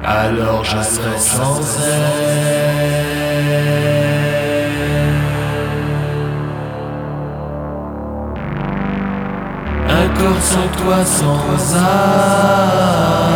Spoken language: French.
alors je serai sans elle. Un corps sans toi, sans âme.